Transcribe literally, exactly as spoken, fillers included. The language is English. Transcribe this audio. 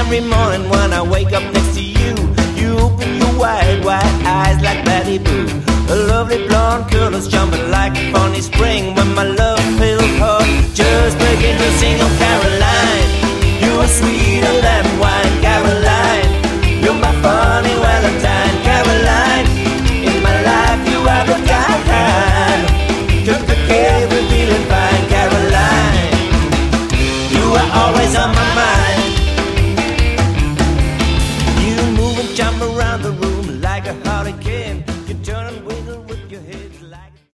every morning when I wake up next to you, you open your wide, wide eyes like Betty Boo. A lovely blonde girl is jumping like a funny spring when my love-filled heart just begin to sing. Oh, Caroline, you are sweeter than wine. Caroline, you're my funny Valentine. Caroline, in my life you are the kind. Took the care of feeling fine. Caroline, you are always on my mind. You move and jump around the room like a hurricane.